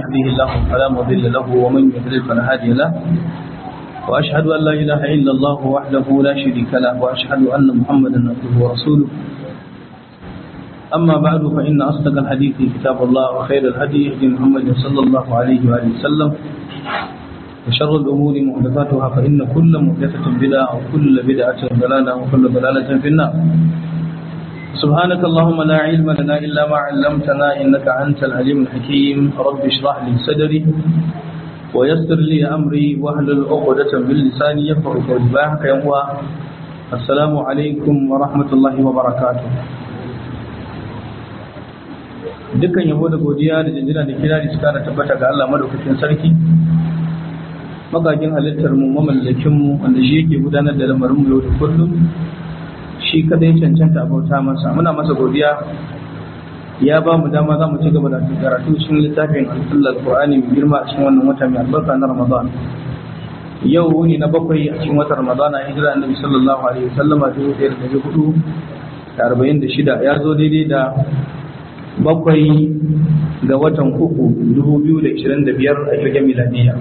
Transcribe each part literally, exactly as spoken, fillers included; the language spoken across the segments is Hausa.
يهده الله فلا مضل له ومن يضلل فلا هادي له وأشهد أن لا إله إلا الله وحده لا شريك له وأشهد أن محمدا عبده ورسوله أما بعد فإن أصدق الحديث كتاب الله وخير الهدي هدي محمد صلى الله عليه وآله وسلم وشر الأمور محدثاتها فإن كل محدثة بدعة وكل بدعة ضلالة وكل ضلالة في النار. سبحانك اللهم لا علم لنا إلا ما علمتنا إنك أنت العليم الحكيم. رب اشرح لي صدري ويسر لي أمري واحلل عقدة من لساني يفقهوا قولي. باهك يا أخوة السلام عليكم ورحمة الله وبركاته. dukkan yabo da godiya da jinjina da kirari suka da tabbata ga Allah madaukakin sarki magagin halittar mu mamallakin mu wanda shi yake gudanar da lamarin mu yau da kullum, shi kadai cancanta bauta masa. Muna masa godiya ya ba mu dama za mu ci gaba da karatu cikin littafin Al-Qur'ani mai girma a cikin wannan wata mai albarka na Ramadan. Yau wuni na bakwai a cikin watan Ramadan a hijira Annabi sallallahu alaihi wasallama dubu ɗaya da ɗari hudu da arba'in da shida ya zo daidai da bakwai ga watan uku dubu biyu da ishirin da biyar a kirgin miladiya.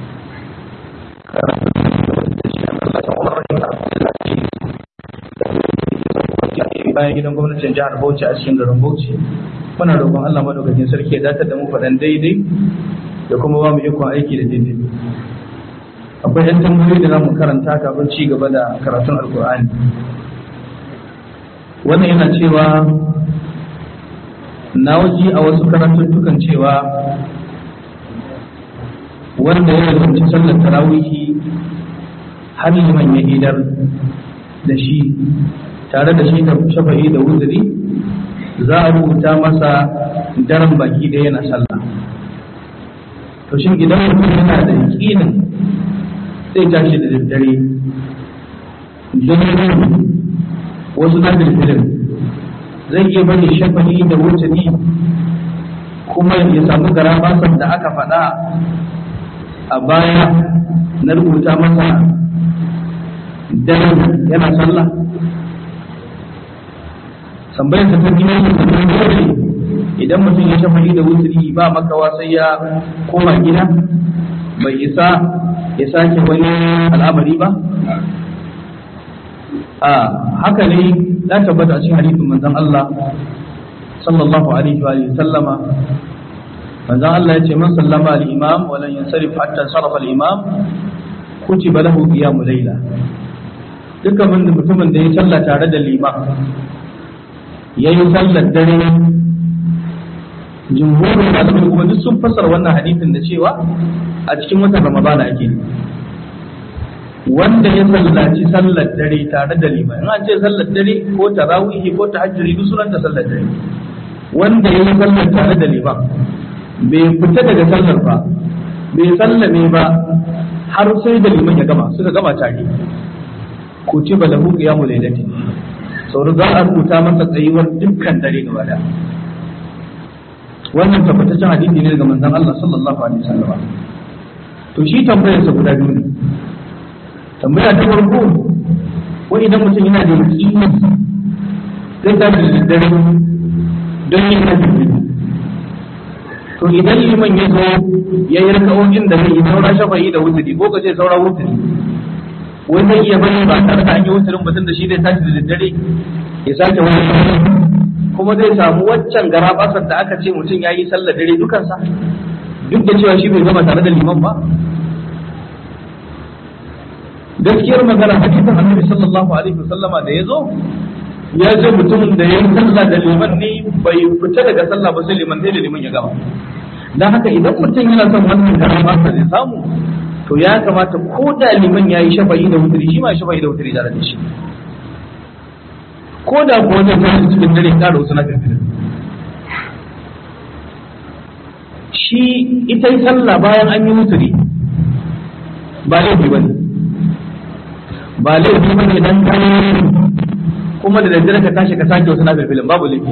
Bayan gidan gwamnatin jihar Bauchi a cikin garin Bauchi, muna roƙon Allah madaukakin sarki ya datar da mu faɗan daidai da kuma ba mu ikon aiki da daidai. Akwai ɗan tambayoyi da za mu karanta kafin ci gaba da karatun Alƙur'ani. Wannan yana cewa na waje a wasu karatuttukan cewa wanda ya rubuta sallar tarawihi har liman ya idar da shi tare da shi da shafa'i da wuzuri za a rubuta masa daren baki da yana sallah. To shin idan mutum yana da yaƙinin sai tashi da daddare don wasu na filfilin zai iya bari shafa'i da wuturi kuma ya samu garabasan da aka faɗa a baya na rubuta masa daren yana sallah. Tambayar ta ta gina yin sannan dole idan mutum ya shafa'i da wuturi ba makawa sai ya koma gida, bai isa ya sake wani al'amari ba. a haka ne ya tabbata a cikin hadisin manzon Allah sallallahu alaihi wa sallama. manzon Allah ya ce man sallama al-imam wa lan yansarif hatta sarafa al-imam kutiba lahu qiyamul layla. dukkan mutumin da ya salla tare da liman yayi sallar dare, jumhurin malamai kuma duk sun fassara wannan hadisin da cewa a cikin watan Ramadana ake wanda ya sallaci sallar dare tare da liman. in an ce sallar dare ko tarawihi ko tahajjudi duk sunanta sallar dare. wanda ya yi sallar tare da liman bai fita daga sallar ba, bai sallame ba har sai da liman ya gama, suka gama tare, kutiba lahu qiyamul laylati, saboda za a rubuta masa tsayuwar dukkan dare gaba daya. wannan tabbataccen hadisi ne daga manzon Allah sallallahu alaihi wasallam. to shi tambayar sa guda biyu ne. tambaya ta farko, wai idan mutum yana da yaƙini zai tashi da daddare don yin nafi, to idan liman ya zo ya yi raka'o'in da zai yi saura shafa'i da wuturi ko ka ce saura wuturi, wai zai iya bari ba tare da an yi wuturin mutum da shi zai tashi da daddare ya sake wani kuma zai samu waccan garabasar da aka ce mutum ya yi sallar dare dukansa duk da cewa shi bai gama tare da liman ba. gaskiyar magana hadisin Annabi sallallahu alaihi wasallama da yazo ya ce mutumin da yayin sallah da liman ne bai fita daga sallah ba sai liman sai da liman ya gama. dan haka idan mutum yana son wannan garama sa zai samu, to ya kamata ko da liman yayi shafa'i da wutri shi ma shafa'i da wutri tare da shi, ko da ko da ta cikin dare ka da wasu na kafin shi ita yi sallah bayan an yi wutri ba laifi bane ba laifi bane dan kai kuma da daddare ka tashi ka sake wasu nafilin, babu laifi.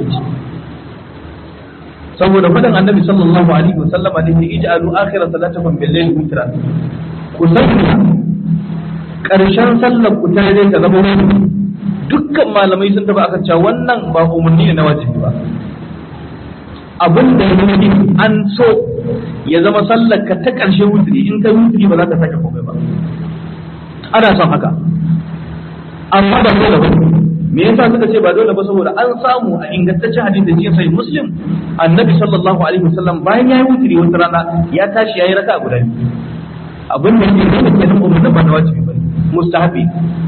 saboda fadan Annabi sallallahu alaihi wasallam da yake ij'alu akhir salatakum bil layl witra, ku sanya karshen sallar ku ta dare ta zama wani. dukkan malamai sun taba aka cewa wannan ba umarni ne na wajibi ba, abin da yake an so ya zama sallar ka ta ƙarshe wuturi, in kai wuturi ba za ka sake komai ba, ana son haka. Amma ba dole ba. Me yasa suka ce ba dole ba? Saboda an samu a ingantaccen hadisi cikin sahih Muslim, annabi sallallahu alaihi wasallam bayan yayi wuturi wata rana ya tashi yayi raka'a guda biyu. Abin da yake nuna kenan umurnin ba na wajibi bane, mustahabi.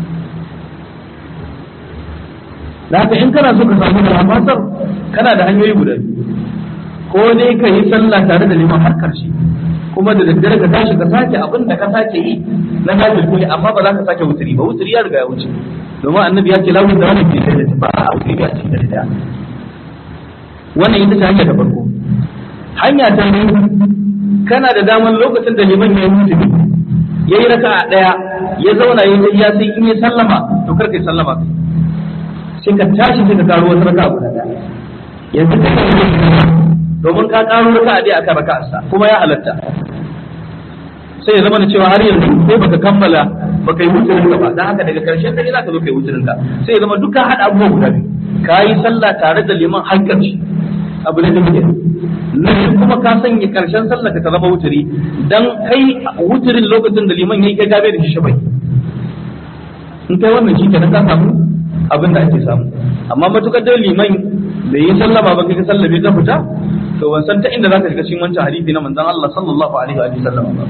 Da haka in kana so ka samu rahmatar, kana da hanyoyi guda biyu. Ko dai ka yi sallah tare da liman har karshe, kuma da daddare ka tashi ka sake abin da ka sake yi na nafil kuli, amma ba za ka sake wuturi ba, wuturi ya riga ya wuce. Domin annabi ya ce lawun da wani ke da ba a wuturi a cikin dare. Wannan ita ce hanya ta farko. Hanya ta biyu, kana da daman lokacin da liman ya yi wuturi, ya yi raka'a ɗaya, ya zauna ya yi ya sai in ya sallama, to kar kai sallama kai. Sai ka tashi sai ka karo wata raka'a guda ɗaya. Yanzu ka kai domin ka karo raka'a dai akan raka'arsa, kuma ya halatta. Sai ya zama da cewa har yanzu sai baka kammala baka yi wuturin ka ba, dan haka daga karshen dare za ka zo kai wuturin ka. Sai ya zama duka hada abubuwa guda biyu, ka yi sallah tare da liman har karshe, abu da muke nan kuma ka sanya karshen sallah ka zama wuturi, dan kai wuturin lokacin da liman yayi kai gabe da shi shabai. In kai wannan shi kenan ka samu abin da ake samu. Amma matukar da liman bai yi sallama ba kai ka sallabe ka fita, to ban san ta inda zaka shiga cikin wancan hadisi na manzon Allah sallallahu alaihi wa sallam ba.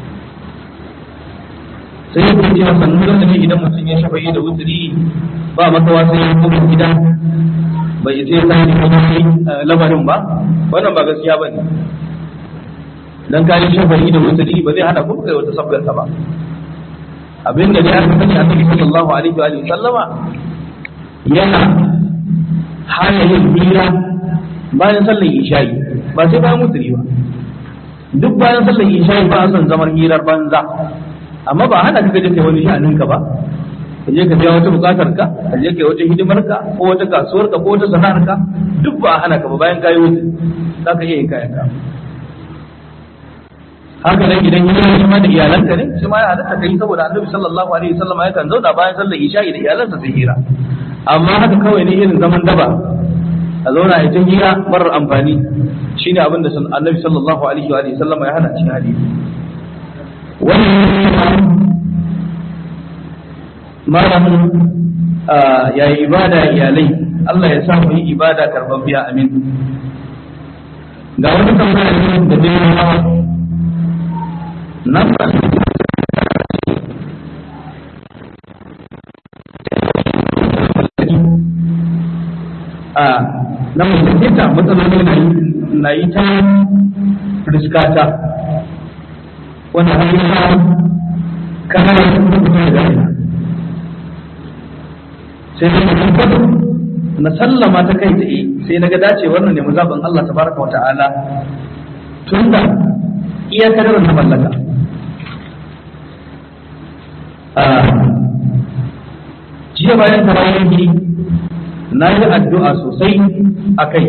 Sai ya ce sannan da ne idan mutum ya shafa da wuturi ba makawa sai ya kuma gida bai sai ya sani kuma lamarin ba, wannan ba gaskiya bane. Dan kai shafa da wuturi ba zai hana ku kai wata sabgar ba. Abinda da aka sani annabi sallallahu alaihi wa sallama yana hana yin hira bayan sallar isha'i, ba sai bayan wuturi ba. Duk bayan sallar isha'i ba a son zamar hirar banza, amma ba hana ka je kai wani sha'anin ka ba, ka je ka biya wata bukatar ka, ka je kai wata hidimar ka ko wata kasuwar ka ko wata sana'ar ka, duk ba a hana ka ba bayan kayi wuturi za ka iya yin kayan ka. Haka nan idan yana shi ma da iyalanka ne, shi ma ya halatta kai, saboda annabi sallallahu alaihi wasallam ya kan zauna bayan sallar isha'i da iyalansa sai hira. Amma haka kawai ne irin zaman daba a zauna a cikin hira marar amfani, shine abin da annabi sallallahu alaihi wa sallam ya hana cikin hadisi. Wannan malamin ya yi ibada iyalai, Allah ya sa mu yi ibada karbabbiya, amin. Ga wani tambaya ne da dai nan ba a nan mutum ta matsaloli na yi ta riskata wanda hannun ta kana da kuma da gani sai da mutum kwado na sallama ta kai tsaye, sai na ga dace wannan ne muzaɓin Allah tabaraka wa ta'ala tun da iya kadar na mallaka. Jiya bayan tarawihi na yi addu'a sosai a kai,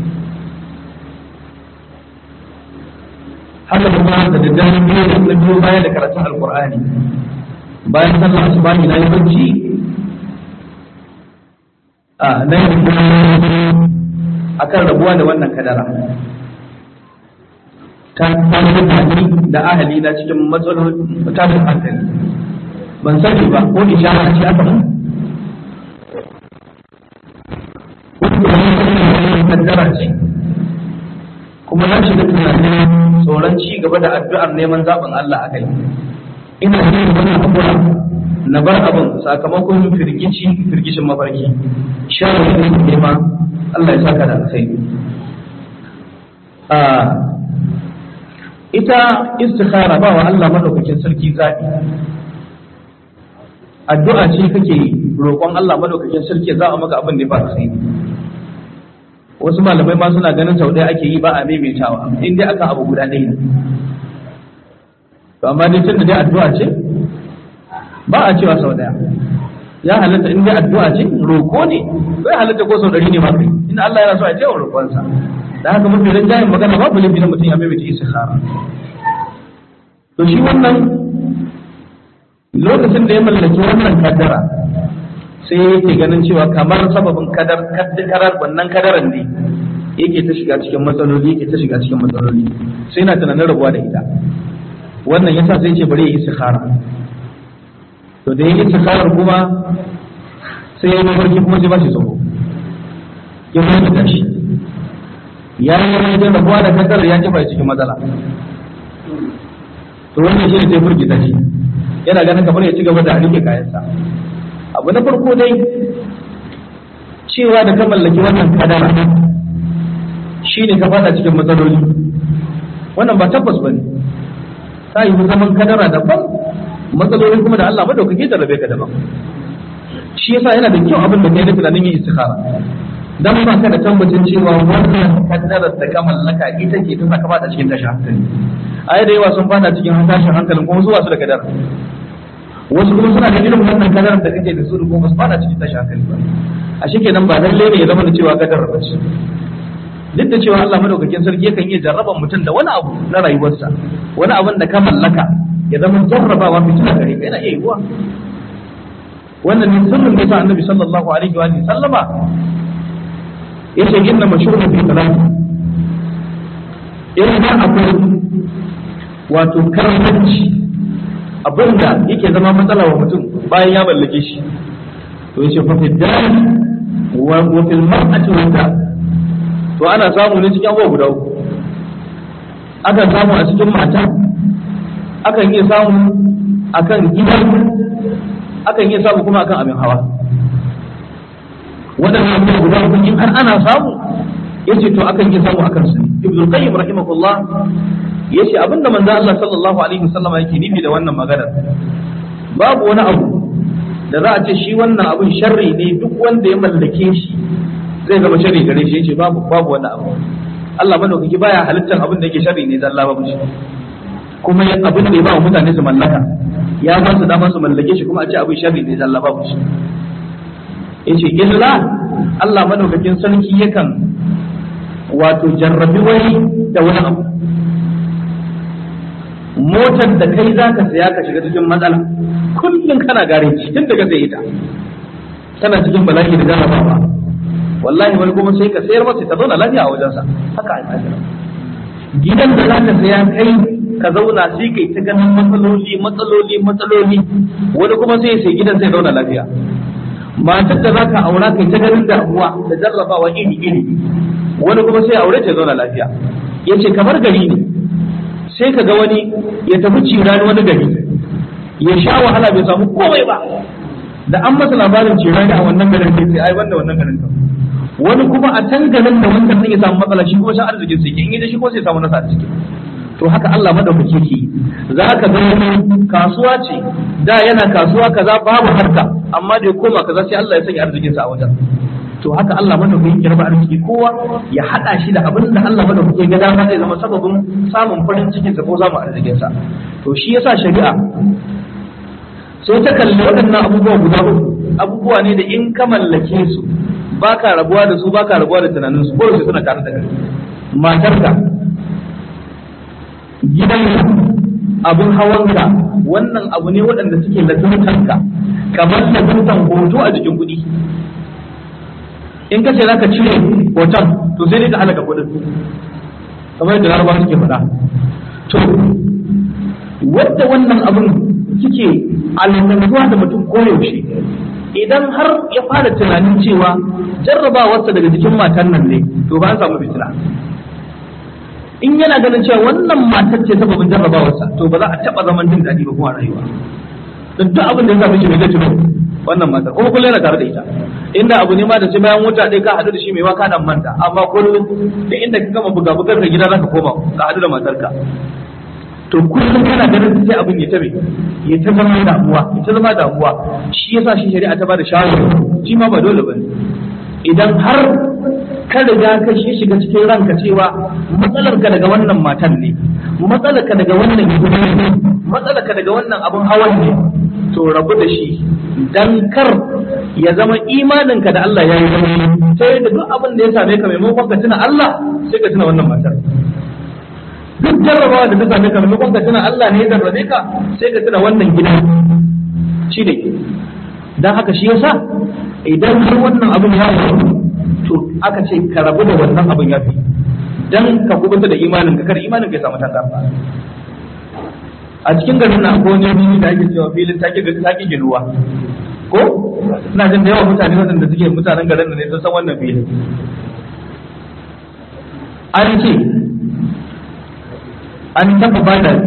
haka kuma da daddare biyu da na biyo bayan da karatun alkur'ani bayan sallar asubahi na yi bacci a na yi a kan rabuwa da wannan kadara ta samu mutane da ahali na cikin matsalolin tashin hankali. Ban sani ba ko ishara ce aka mun kaddara ce, kuma na shiga tunanin tsoron ci gaba da addu'ar neman zaɓin Allah a kai. Ina yin wannan hakura na bar abin sakamakon firgici firgishin mafarki. Shawarar da nema Allah ya saka da alkhairi. Ita istikhara ba wa Allah madaukakin sarki zaɓi. Addu'a ce kake roƙon Allah madaukakin sarki za a maka abin da ya faru sai. Wasu malamai ma suna ganin sau ɗaya ake yi ba a maimaitawa, in dai aka abu guda ɗaya ne. To amma dai tunda dai addu'a ce ba a cewa sau ɗaya. Ya halatta in dai addu'a ce roƙo ne, ko ya halatta ko sau ɗari ne ma kai. In Allah yana so a cewa roƙonsa. Da haka mafi rinjayen magana babu laifi na mutum ya maimaita istikhara. To shi wannan lokacin da ya mallaki wannan kaddara sai yake ganin cewa kamar sababin kadar kaddarar wannan kadaran ne yake ta shiga cikin matsaloli yake ta shiga cikin matsaloli sai na tunanin rabuwa da ita. Wannan yasa sai ce bari ya yi istikhara. To da ya yi istikharar kuma sai ya yi mafarki kuma sai ba shi tsoro ya mutu da shi ya yi wajen rabuwa da kadar ya jefa cikin matsala. To wannan shi ne sai furgita shi yana ganin kamar ya ci gaba da rike kayansa. Abu na farko dai cewa da ka mallaki wannan kadara shi ne ka fada cikin matsaloli, wannan ba tabbas ba ne. Ta yi zaman kadara daban, matsaloli kuma da Allah madaukake da rabe ka daban. Shi yasa yana da kyau abin da kai da tunanin yin istikhara, dan ba ka da tabbacin cewa wannan kaddarar da ka mallaka ita ce ta saka fada cikin tashin hankali. Ai da yawa sun fada cikin tashin hankalin kuma zuwa su da kadara, wasu kuma suna da irin wannan kadarar da kake da su kuma ba su fada cikin tashin hankali ba. A shi kenan ba lalle ne ya zama da cewa kadar ba ce. Duk da cewa Allah madaukakin sarki yakan iya jarraban mutum da wani abu na rayuwarsa, wani abin da ka mallaka ya zama jarrabawa fitina gare ka, yana iya yiwuwa. Wannan ne sirrin da yasa Annabi sallallahu alaihi wa sallama yace inna mashruhu fi salati. Idan akwai wato karanci abinda yake zama matsala wa mutum bayan ya mallake shi, to yace fa fi dar wa fil mar'ati wa to ana samu ne cikin abubuwa guda uku. Akan samu a cikin mata, akan iya samu akan gidan, akan iya samu kuma akan abin hawa. Waɗannan abubuwa guda uku in har ana samu yace to akan iya samu akan su. Ibn Qayyim rahimahullah yace abinda manzo Allah sallallahu alaihi wasallam yake nufi da wannan magana, babu wani abu da za a ce shi wannan abun sharri ne duk wanda ya mallake shi zai zama sharri gare shi. Yace babu babu wani abu. Allah madaukaki baya halittar abin da yake sharri ne zalla babu shi, kuma abin da ya ba wa mutane su mallaka ya ba su dama su mallake shi kuma a ce abin sharri ne zalla babu shi. Yace illa Allah madaukakin sarki yakan wato jarrabi wani da wani abu. Motar da kai zaka saya ka shiga cikin matsala kullum kana gare shi tun daga sai ita tana cikin bala'i da jarrabawa, wallahi wani kuma sai ka sayar masa ta zauna lafiya a wajensa. Haka a tsakira gidan da zaka saya kai ka zauna sai kai ta ganin matsaloli matsaloli matsaloli, wani kuma sai sai gidan sai zauna lafiya. Matar da zaka aura kai ta ganin damuwa da jarrabawa iri iri, wani kuma sai aure ta zauna lafiya. Yace kamar gari ne, sai ka ga wani ya tafi cirani wani gari ya sha wahala bai samu komai ba, da an masa labarin cirani a wannan garin sai ai wanda wannan garin ka. Wani kuma a can garin da wannan ya samu matsala shi kuma shan arzikin sai in yi da shi ko sai samu nasa a ciki. To haka Allah madaukake ke, za ka ga kasuwa ce da yana kasuwa kaza babu harka, amma da ya koma kaza sai Allah ya sanya arzikin sa a wajen. To haka Allah madaukake ya raba arziki kowa ya hada shi da abin da Allah madaukake ga dama zai zama sababin samun farin cikin sa ko samun arzikin sa. To shi yasa shari'a sai ta kalli waɗannan abubuwa guda uku, abubuwa ne da in ka mallake su baka rabuwa da su baka rabuwa da tunanin su, ko su suna tare da kai. Matarka, gidanka, abin hawanka, wannan abu ne waɗanda suke lazumtanka kamar lazumtan hoto a jikin kuɗi. In ka ce za ka cire hoton to sai dai ka halaka kuɗin, kamar yadda larabawa suke faɗa. To wadda wannan abin kike alamantuwa da mutum koyaushe, idan har ya fara tunanin cewa jarrabawarsa daga jikin matan nan ne, to ba an samu fitina. In yana ganin cewa wannan matar ce sababin jarrabawarsa, to ba za a taɓa zaman jin daɗi ba kuma rayuwa. Don duk abin da ya same shi mai zai tuno wannan matar, kuma kullum yana tare da ita. Inda abu ne ma da sai bayan wuta ɗaya ka haɗu da shi mai waka nan manta, amma kullum duk inda ka gama buga bugar ka gida za ka koma ka haɗu da matarka. To kullum kana ganin sai abin ya tabe ya ta zama damuwa ya ta zama damuwa. Shi yasa shi shari'a ta bada shawara, shi ma ba dole bane. Idan har ka riga ka shi shiga cikin ranka cewa matsalar ka daga wannan matan ne, matsalar ka daga wannan gidan ne, matsalar ka daga wannan abin hawan ne, to rabu da shi dan kar ya zama imanin ka da Allah ya yi zama sai da duk abin da ya same ka maimakon ka tuna Allah sai ka tuna wannan matar. Duk jarrabawa da ta same ka maimakon ka tuna Allah ne ya jarrabe ka sai ka tuna wannan gida shi ne. Dan haka shi yasa idan har wannan abin ya faru to aka ce ka rabu da wannan abin yafi dan ka kubuta da imanin ka kar imanin ka ya samu tangarda. A cikin garin na akwai wani da ake cewa filin take take ginuwa ko ina jin da yawa mutane waɗanda suke mutanen garin ne sun san wannan filin. An ce an taɓa ba da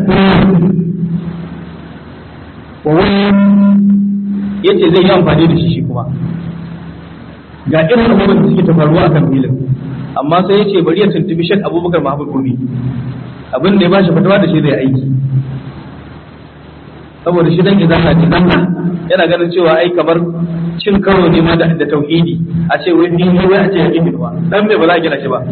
wa wani yace zai yi amfani da shi shi kuma ga irin abubuwan da suke ta faruwa akan filin, amma sai yace bari ya tuntubi Sheikh Abubakar Mahmud Gumi abin da ya bashi fatawa da shi zai aiki, saboda shi dan izana ce dan yana ganin cewa ai kamar cin karo ne ma da tauhidi a ce wai ni wai a ce yake bidwa dan me ba za a gina shi ba.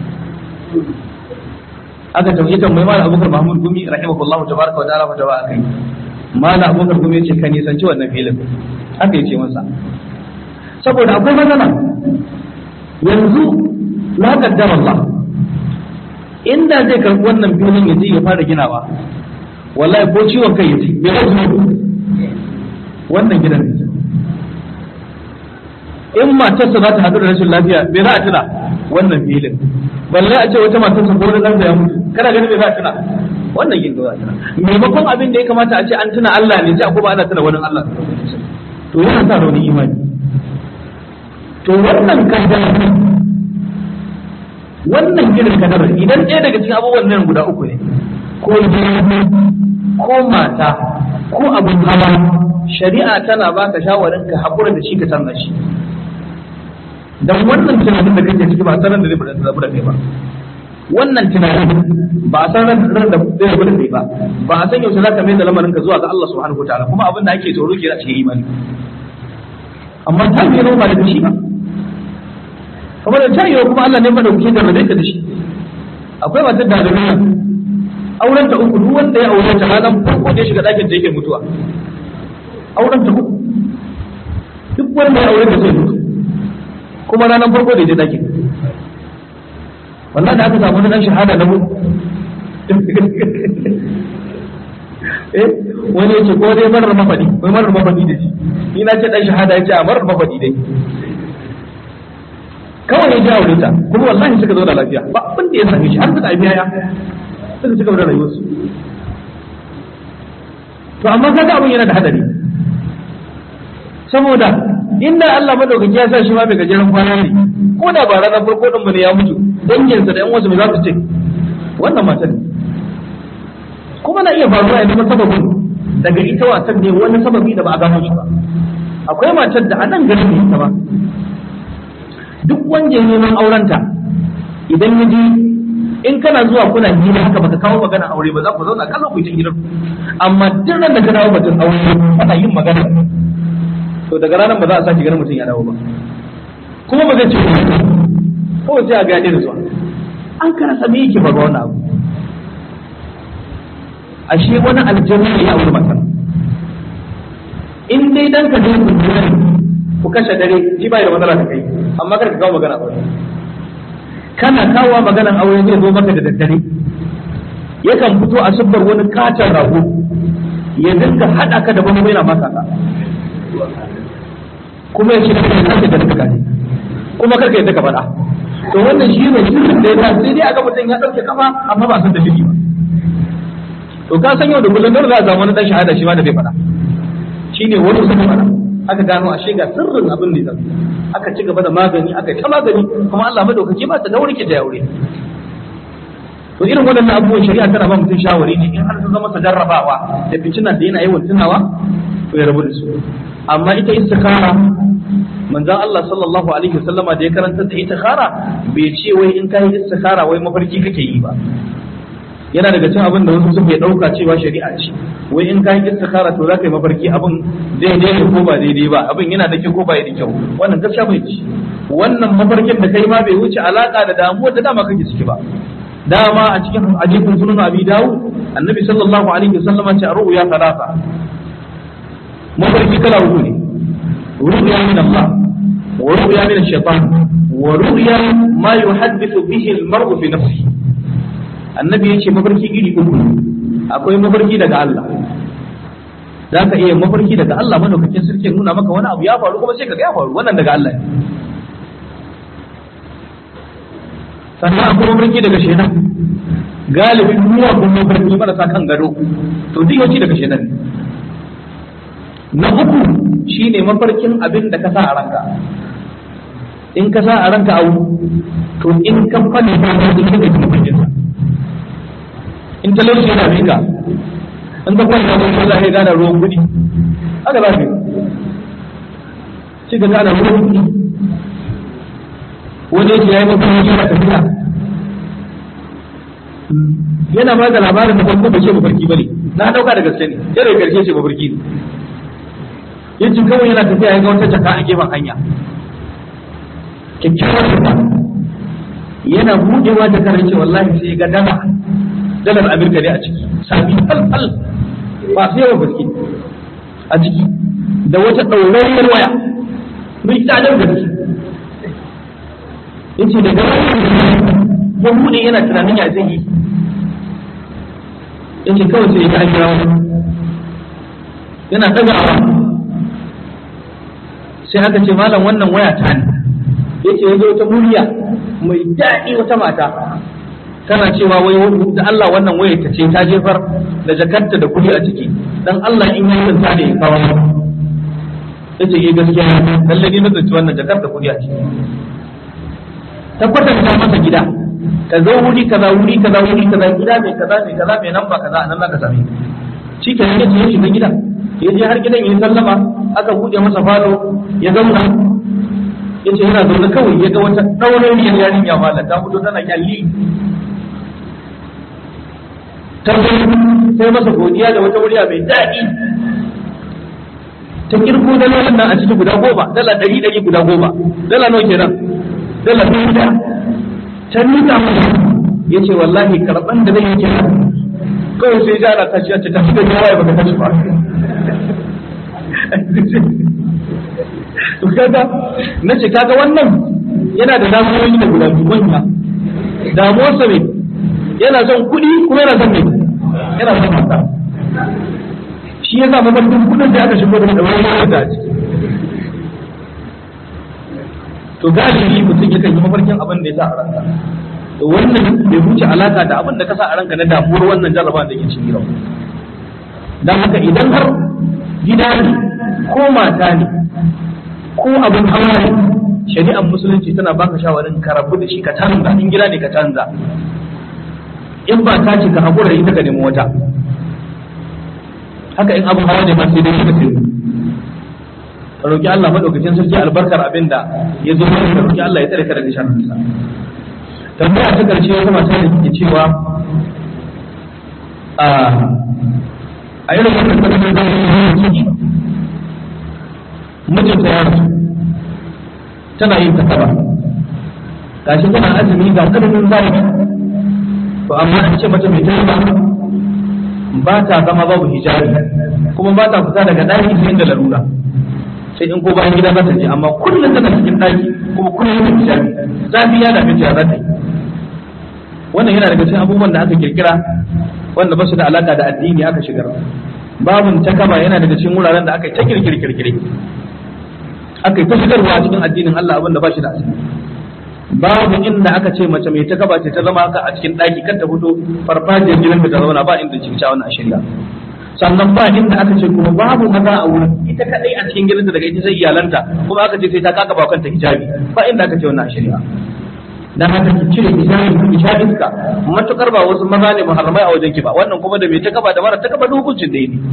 Aka tauhidin mai Malam Abubakar Mahmud Gumi rahimahullahu tabaraka wa ta'ala fatawa akai. Malam Abubakar Gumi yace kan nisanci wannan filin, aka yace masa saboda akwai matsala yanzu la qaddara Allah inda zai karbi wannan filin yaje ya fara ginawa wallahi ko ciwon kai yace bai da zuwa wannan gidan ne. In matarsa za ta haɗu da rashin lafiya bai za a tuna wannan filin, balle a ce wata matarsa ko wani ɗansa ya mutu kana ganin bai za a tuna wannan gidan za a tuna. Maimakon abin da ya kamata a ce an tuna Allah ne sai a kuma ana tuna wani Allah, to yana sa rauni imani. To wannan kaddara wannan gidan kaddara idan ɗaya daga cikin abubuwan nan guda uku ne ko ko mata ko abin hawa, shari'a tana baka shawarin ka haƙura da shi ka canza shi. Dan wannan tunanin da kake ciki ba a sanar da zai rabu da kai ba, wannan tunanin ba a sanar da zai rabu da kai ba, ba a san yaushe zaka mai da lamarin ka zuwa ga Allah subhanahu wataala, kuma abin da ake tsoro ke a cikin imani. Amma ta yi ba da shi ba, kamar da ta yi kuma Allah ne madauki da radaita da shi. Akwai matar da da auren ta uku, duk wanda ya aure ta ranar farko da ya shiga ɗakin ta yake mutuwa. Auren ta uku, duk wanda ya aure ta zai mutu, kuma ranar farko da ya je ɗakin. Wannan da aka samu na ɗan shahada na mutu. Eh, wani ya ce ko dai marar mafaɗi, wai marar mafaɗi da shi. Ni na ce ɗan shahada ya ce a marar mafaɗi dai. Kawai ya je aure ta, kuma wallahi suka zo da lafiya, ba abin da ya same shi har suka haifi yaya. Suka ci gaba da rayuwarsu. To amma kaga abin yana da hadari, saboda inda Allah madaukaki ya sa shi ma bai gajeren kwana ne, ko da ba ranar farko din mu ne ya mutu, danginsa da yan wasu mai za su ce wannan matan ne. Kuma na iya faruwa ya zama sababin daga ita watan ne wani sababi da ba a gano shi ba. Akwai matar da a nan garin ne ita ba, duk wanda ya neman aurenta idan ya ji in kana zuwa kuna hira haka baka kawo magana aure ba za ku zauna kallon ku ta hirar, amma duk ran da ka dawo batun aure ana yin magana to daga ranar ba za a sake ganin mutum ya dawo ba, kuma ba zai ce ko sai a ga da zuwa an kana same yake ba wannan abu. Ashe wani aljanna ya aure mata, in dai dan ka je ku ku kashe dare shi bai da matsala ta kai, amma kar ka kawo magana aure. Kana kawo maganan aure zai zo maka da daddare, yakan fito a subbar wani katon rago ya dinga haɗa ka da bambu yana maka ka, kuma ya ce da kai kake da daga ne, kuma kar ka yadda ka faɗa. To wannan shi ne sirrin da ya sa sai dai aka mutum ya ɗauke kafa amma ba san da shi ba. To ka san yau da kullum dole za a samu wani ɗan shahada shi ma da bai faɗa, shi ne wani suka faɗa. Aka gano ashe ga sirrin abin da zai aka ci gaba da magani aka ta magani, kuma Allah madaukake ba ta daure ki da aure. To irin waɗannan abubuwan shari'a tana ba mutum shawari ne in har sun zama sa jarrabawa da ficinan da yana yawan tunawa to ya rabu da su. Amma ita istikhara manzon Allah sallallahu alaihi wasallama da ya karanta da istikhara bai ce wai in kai istikhara wai mafarki kake yi ba. Yana daga cin abin da wasu suke ɗauka cewa shari'a ce, wai in ka yi istikhara to za ka yi mafarki abin daidai ne ko ba daidai ba, abin yana da kyau ko ba da kyau, wannan gaskiya bai ci. Wannan mafarkin da kai ma bai wuce alaka da damuwar da dama kake ciki ba. Dama a cikin hadisin sunan Abi Dawud annabi sallallahu alaihi wasallam ce ru'ya thalatha, mafarki kala uku ne, ru'ya min Allah wa ru'ya min ash-shaytan wa ru'ya ma yuhaddithu bihi al-mar'u fi nafsihi. Annabi ya ce mafarki iri uku, akwai mafarki daga Allah, za ka iya mafarki daga Allah, madaukakin sarki nuna maka wani abu ya faru kuma sai ka ga ya faru, wannan daga Allah ne. sannan akwai mafarki daga shedan galibin ruwa kuma mafarki marasa kan gado to duk yawanci daga shedan na uku shine mafarkin abin da ka sa a ranka in ka sa a ranka abu to in ka fadi ba ka da kake mafarkin sa in talauci yana bika in ka kwanta da Allah ya gane ruwan kudi haka ba ne shi ka gane ruwan kudi wani yake yayi mafarki yana tafiya yana ba da labarin da farko bai ce mafarki bane na dauka da gaske ne sai da karshe ce mafarki ne yace kawai yana tafiya ya ga wata jaka a gefen hanya kyakkyawar jaka yana budewa da karin ce wallahi sai ga dala dalar Amerika ne a ciki sabi fal ba sai yawan gaske a ciki da wata ɗaurayyar waya mai tsadar gaske yace daga ya bude yana tunanin ya zai yi yace kawai sai ya kira wani yana ɗagawa sai aka ce malam wannan waya ta ne yace ya zo wata murya mai daɗi wata mata tana cewa wai da Allah wannan waya ta ce ta jefar da jakarta da kuɗi a ciki dan Allah in yi ta ne kawo yace eh gaskiya lalle ne mutunci wannan jakarta kuɗi a ciki ta kwatanta masa gida ka zo wuri kaza wuri kaza wuri kaza gida mai kaza mai kaza mai namba kaza nan zaka same shi ke yace ya shiga gida ya je har gidan ya sallama aka buɗe masa falo ya zauna yace yana zaune kawai ya ga wata ɗaurariyar yarinya mala ta fito tana kyalli ta sai masa godiya da wata murya mai daɗi ta kirko dalolin nan a ciki guda goma dala ɗari ɗari guda goma dala nawa kenan dala ɗari da ta nuna masa ya ce wallahi karɓan da zai yi kenan kawai sai jara ta ce ta fi da yawa ya baka tashi ba to kaga na ce kaga wannan yana da damuwoyi da guda biyu manya damuwarsa ne yana son kuɗi kuma yana son ne yana son mata shi ya sa mafarkin kuɗin da aka shigo da wani wani da ciki to galibi mutum yakan yi mafarkin abin da ya sa a ranka to wannan bai wuce alaka da abin da ka sa a ranka na damuwar wannan jarraba da ke cikin rawa dan haka idan har gida ne ko mata ne ko abin hawa ne shari'ar musulunci tana baka shawarin ka rabu da shi ka canza in gida ne ka canza in ba ta ce ka hakura ita ka nemi wata haka in abin hawa ne ma sai dai ka sai ka roki Allah madaukakin sarki albarkar abin da ya zo ka roki Allah ya tsare ka daga sharrin sa tambaya ta karshe wata mata da take cewa a a irin wannan kasar da yake mijinta ya rasu tana yin takaba gashi tana azumi ga tsananin zafi to amma an ce mata mai taiba ba ta zama babu hijabi kuma ba ta fita daga ɗaki sai da larura sai in ko bayan gida za ta je amma kullum tana cikin ɗaki kuma kullum da hijabi zafi ya dame ta za ta yi wannan yana daga cikin abubuwan da aka kirkira wanda ba su da alaka da addini aka shigar babun takaba yana daga cikin wuraren da aka yi ta kirkire aka yi ta shigarwa cikin addinin Allah abin da ba shi da asali babu inda aka ce mace mai takaba ce ta zama haka a cikin ɗaki kan ta fito farfajiyar gidan ta zauna ba inda cikin wannan a shirya sannan ba inda aka ce kuma babu maza a wurin ita kadai a cikin gidanta daga ita sai iyalanta kuma aka ce sai ta kaka ba kanta hijabi ba inda aka ce wannan a shirya dan haka ki cire hijabi ki sha iska matukar ba wasu maza ne muharramai a wajen ki ba wannan kuma da mai takaba da mara takaba da hukuncin da yake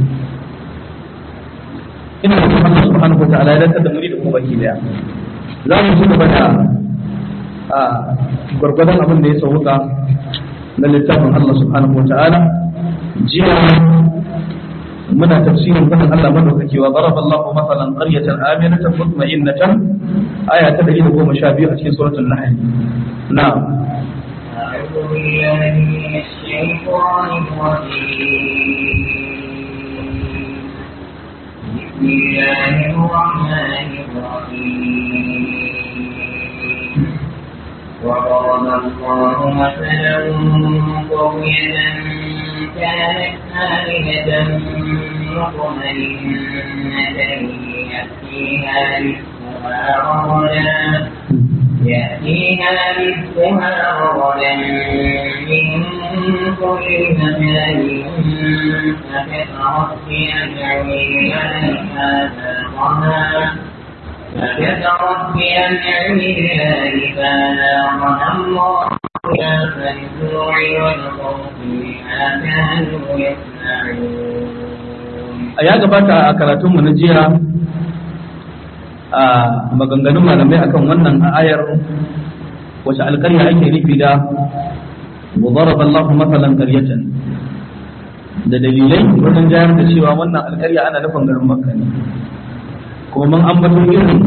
ina da Allah subhanahu wa ta'ala ya dantar da muri da kuma baki daya za mu ci gaba da a gwargwadon abin da ya sauka na littafin Allah subhanahu wa ta'ala jiya muna tafsirin fadin Allah madaukaki wa daraba Allahu masalan qaryatan aminatan mutma'innatan aya ta ɗari da goma sha biyu a cikin suratul nahl na'am a'udhu billahi minash shaitanir rajim bismillahir rahmanir rahim وضرب الله مثلا قرية كانت آمنة مطمئنة يأتيها رزقها رغدا يأتيها رزقها رغدا من كل مكان فكفرت بأنعم الله فكفرت بأنعم الله فأذاقها الله خلاف الجوع والخوف بما كانوا يصنعون. a ya gabata a karatunmu na jiya a maganganun malamai akan wannan ayar wace alƙarya ake nufi da وضرب الله مثلا قرية da dalilai wajen jayar da cewa wannan alƙarya ana nufin garin Makka ne kuma mun ambato irin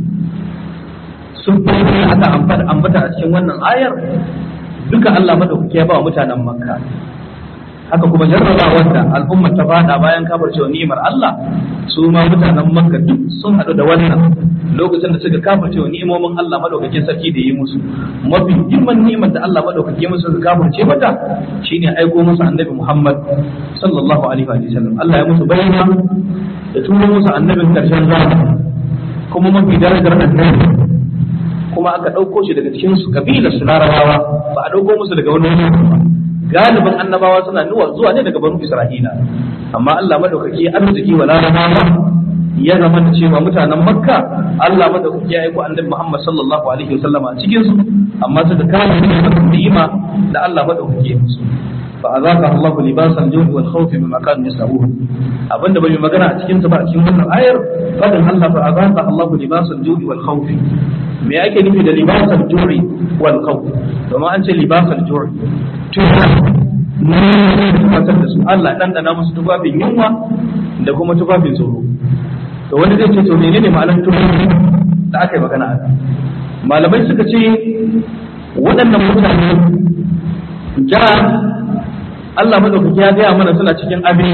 sufofi aka ambata a cikin wannan ayar duka Allah madaukaki ya ba wa mutanen Makka. Haka kuma jarraba wanda al'ummar ta fada bayan kafircewa ni'imar Allah su ma mutanen Makka duk sun haɗu da wannan lokacin da suka kafircewa ni'imomin Allah madaukakin sarki da yi musu. Mafi girman ni'imar da Allah madaukaki musu suka kafirce mata shine aiko musu annabi Muhammad sallallahu alaihi wa sallam. Allah ya musu bayyana da turo musu annabin karshen zamani kuma mafi darajar annabi kuma aka ɗauko shi daga cikin su kabilar su Larabawa ba a ɗauko musu daga wani wuri ba. Galibin annabawa suna zuwa ne daga banu Isra'ila amma Allah madaukaki arziki wa Larabawa ya zama da cewa mutanen Makka Allah madaukaki ya aiko annabi Muhammad sallallahu alaihi wasallam a cikin su amma suka kawo ni'ima da Allah madaukaki ya musu fa azaka Allahu libasal ju'i wal khawfi bima kanu yasawun. Abinda bai magana a cikin sa ba a cikin wannan ayar fadin Allah fa azaka Allahu libasal ju'i wal khawfi. Me ake nufi da libasal ju'i wal khawf? Domin an ce libasal ju'i tufatar da su Allah dan dana musu tufafin yunwa da kuma tufafin tsoro. To wani zai ce to menene ma'anar tufafin da aka yi magana a malamai suka ce waɗannan mutane ja Allah madaukaki ya gaya mana suna cikin abin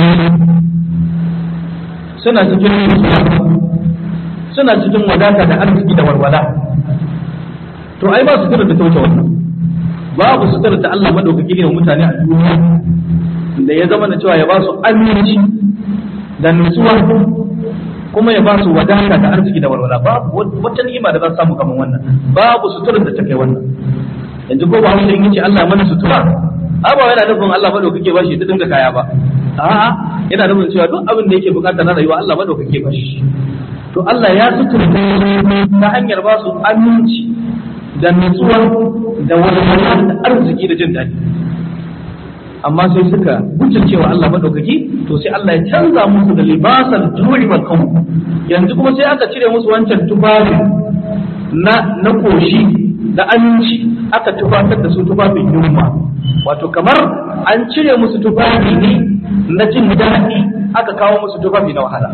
suna cikin suna cikin wadata da arziki da walwala. To ai ba su kira da tauce wannan babu sutar da Allah madaukaki ne wa mutane a duniya da ya zama da cewa ya ba su aminci da nutsuwa kuma ya ba su wadata da arziki da walwala. Babu wata ni'ima da za su samu kamar wannan, babu sutar da ta kai wannan. Yanzu ko ba wanda in yace Allah mana sutura a ba yana nufin Allah madaukaki ba shi ta dinga kaya ba, a'a yana nufin cewa duk abin da yake bukata na rayuwa Allah madaukaki ba shi. To Allah ya suturta ta hanyar ba su aminci da nutsuwa da walwala da arziki da jin daɗi, amma sai suka wuce cewa Allah madaukaki to sai Allah ya canza musu da libasal ju'i wal khawf. Yanzu kuma sai aka cire musu wancan tufafi na na koshi da aminci aka tufatar da su tufafin yunwa, wato kamar an cire musu tufafi ne na jin daɗi aka kawo musu tufafi na wahala.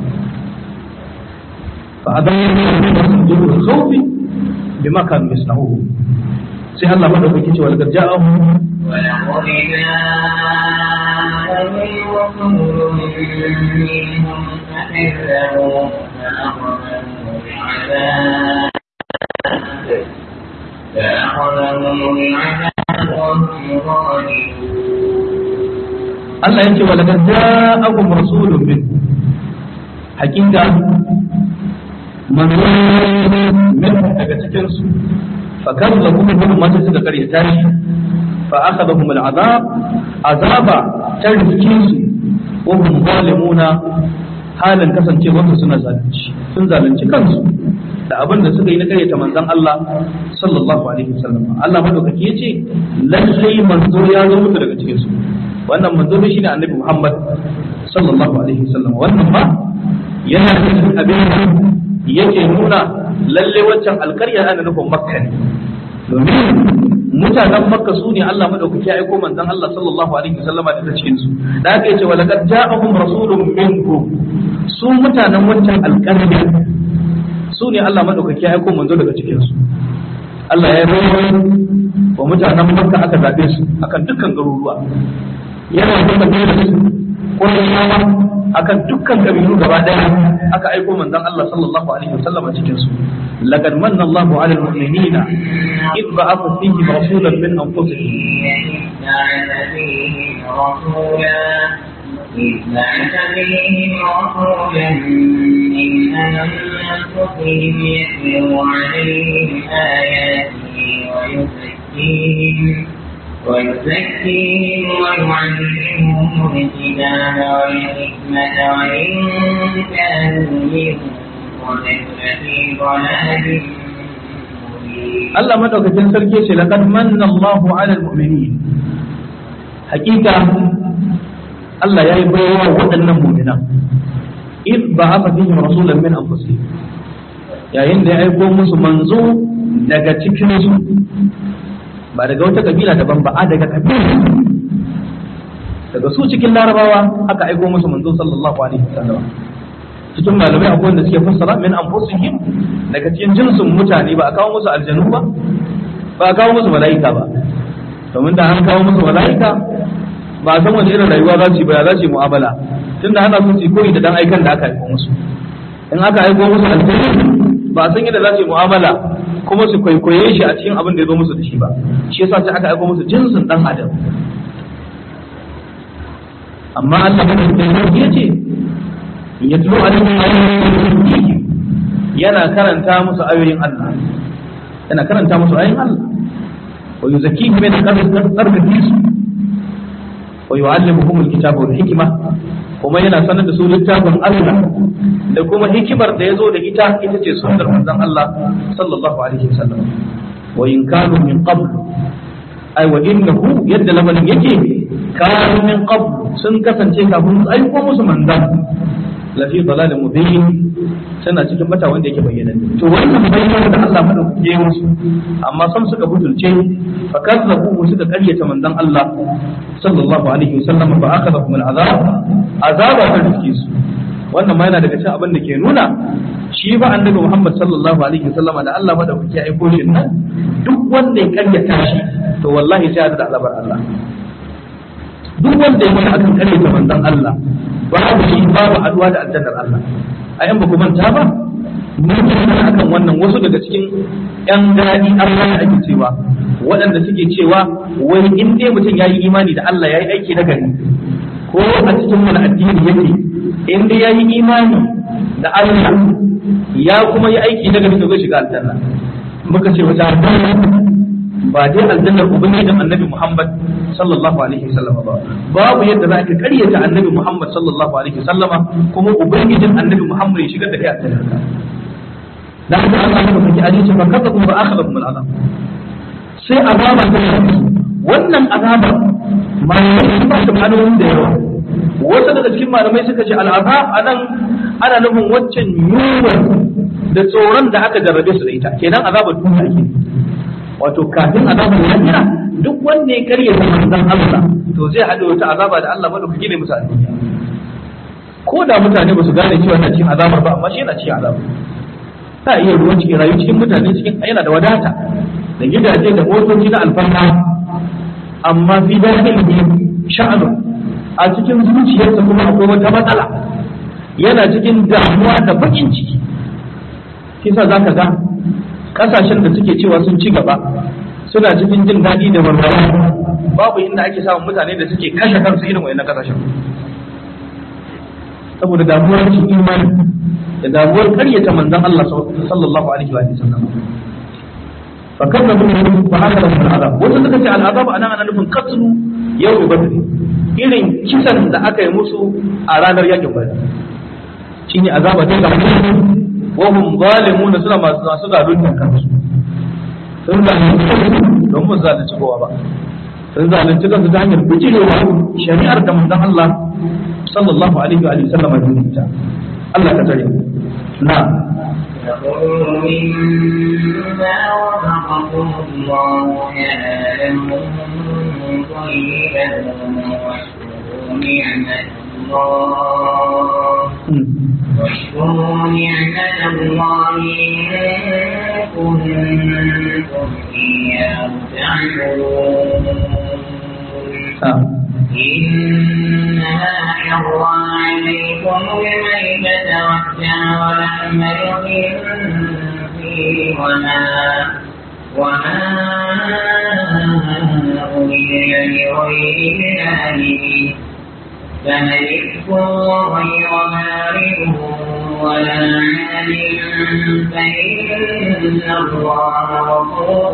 fa adan ju'i wal khawf bima kanu yasna'un. sai Allah madaukaki ce walaqad ja'ahum ولقد جاءهم رسول منهم فكذبوا فأخذهم العذاب فأخذهم العذاب وهم ظالمون. Allah yace walaqad ja'ahum rasulun minhum, hakika manzo minhum daga cikin su فكذبوا منهم ما تسد قريتان فأخذهم العذاب عذابا تركيس وهم ظالمون halin kasancewa suna zalunci sun zalunci kansu da abin da suka yi na karyata manzon Allah sallallahu alaihi wasallam. Allah madaukaki yace lalle manzo ya zo musu daga cikin su, wannan manzo ne shine annabi Muhammad sallallahu alaihi wasallam. Wannan ma yana cikin abin da yake nuna lalle waccan alƙarya ana nufin Makka ne, domin mutanen Makka su ne Allah madaukaki ya aiko manzon Allah sallallahu alaihi wasallama da cikin su. Da aka yace walaqad ja'ahum rasulun minkum, su mutanen waccan alƙarya su ne Allah madaukaki ya aiko manzo daga cikin su. Allah ya bayyana wa mutanen Makka aka zabe su akan dukkan garuruwa, yana da da su ko yawa akan dukkan kabilu gaba daya aka aiko manzon Allah sallallahu alaihi wasallam cikin su. laqad manna Allahu 'alal mu'minina id ba'atha fihim rasulan min anfusihim إذ بعث فيهم رسولا من أنفسهم يتلو عليهم آياته ويزكيهم ويزكيهم ويعلمهم الكتاب والحكمة وإن كانوا من قبل لفي ضلال مبين. Allah madaukakin sarki ce laqad manna Allahu 'alal mu'minin. Hakika Allah ya yi baiwa waɗannan mu'minan. Id ba'atha fihim rasulan min anfusihim. Yayin da ya aiko musu manzo daga cikin su, ba daga wata kabila daban ba, a daga kabila daga su cikin larabawa aka aiko musu manzo sallallahu alaihi wasallam. Cikin malamai akwai wanda suke fassara min anfusihim, daga cikin jinsin mutane, ba a kawo musu aljanu ba, ba a kawo musu mala'ika ba. Domin da an kawo musu mala'ika ba a san wani irin rayuwa za su yi ba, za su yi mu'amala, tunda ana so su koyi da dan aikan da aka aiko musu. In aka aiko musu aljanu ba a san yadda za su yi mu'amala kuma su kwaikwaye shi a cikin abin da ya zo musu da shi ba. Shi yasa sai aka aiko musu jinsin dan adam. Amma Allah madaukakin ya ce yatlu alaihim ayatin, yana karanta musu ayoyin Allah, yana karanta musu ayoyin Allah, wa yuzakkihim min qarqati su wa yu'allimuhum alkitaba wal hikma, kuma yana sanar da su littafin Allah da kuma hikimar da yazo da ita ita ce sunnar manzon Allah sallallahu alaihi wasallam. Wa in kanu min qabl, ay wa innahu yadda lamarin yake, kanu min qabl, sun kasance kafin su aiko musu manzon lafi dalalin mubin, tana cikin bata wanda yake bayyana. To wannan bayyana da Allah madaukake ya musu, amma sam suka butulce, fa kazzabu suka karyata manzon Allah sallallahu alaihi wasallam, fa akhadhahum al'azab, azaba ta riske su. Wannan ma yana daga cikin abin da ke nuna shi ba annabi Muhammad sallallahu alaihi wasallam da Allah madaukake ya aiko shi nan, duk wanda ya karyata shi to wallahi sai ya da azabar Allah. Duk wanda ya mutu akan karyata manzon Allah, babu shi babu addu'a da aljannar Allah. A yan ba ku manta ba, mun tana akan wannan wasu daga cikin yan gadi Allah ya ake cewa, waɗanda suke cewa wai in dai mutum yayi imani da Allah, yayi aiki na gari, ko a cikin wani addini yake, in dai yayi imani da Allah ya kuma yi aiki na gari, to zai shiga aljanna. Muka ce wata ba dai aljannar ubangijin annabi Muhammad sallallahu alaihi wasallam ba. Babu yadda za ka karyata annabi Muhammad sallallahu alaihi wasallam kuma ubangijin annabi Muhammad ya shigar da kai aljannar ka. Da haka Allah ya faɗi hadisi fa kadzabu fa akhadhahum al'azab. Sai azaba ta yi wannan azaba malamai ba su ma'anonin da yawa. Wasu daga cikin malamai suka ce al'azab anan ana nufin waccan yunwa da tsoron da aka jarrabe su da ita, kenan azabar duniya ake. Wato kafin azabar lahira, duk wanda ya karya manzon Allah to zai haɗa wata azaba da Allah madaukaki ne musu a duniya. Ko da mutane ba su gane cewa na cikin azabar ba, amma shi yana cikin azabar. Ta iya ruwan cikin rayu cikin mutane cikin yana da wadata da gidaje da motoci na alfarma, amma fi dalilin sha'anu a cikin zuciyarsa kuma akwai wata matsala, yana cikin damuwa da bakin ciki. Kisa za ka ga kasashen da suke cewa sun ci gaba suna cikin jin daɗi da walwala, babu inda ake samun mutane da suke kashe kansu irin wayannan kasashen, saboda damuwar cikin imani da damuwar ƙaryata manzon Allah sallallahu alaihi wa sallam. Fa kadzabu fa akhadhahum al'azab. Wanda suka ce al'azab anan ana nufin qatlu yawm badr, irin kisan da aka yi musu a ranar yakin badr, shine azaba ta ga wahum zalimuna, suna masu zalunta kansu. Sun zalunci don mu zalunci kowa ba, sun zalunci kansu ta hanyar bijirewa shari'ar da manzon Allah sallallahu alaihi wa sallam ya rubuta. Allah ka tare mu. Na فكلوا مما رزقكم الله حلالا طيبا واشكروا نعمة الله واشكروا نعمة الله إن كنتم إياه تعبدون. إنما حرم عليكم الميتة والدم ولحم الخنزير وما وما أهل لغير الله به، فمن اضطر غير بار ولا عاد فإن الله غفور